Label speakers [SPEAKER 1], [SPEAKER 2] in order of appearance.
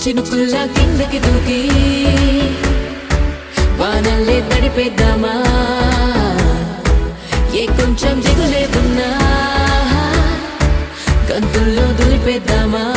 [SPEAKER 1] చినుకుల్లా కిందకి దూకి వానల్లే తడిపేద్దామా ఏ కొంచెం దిగులే ఉన్నా గంతుల్లో దులిపేద్దామా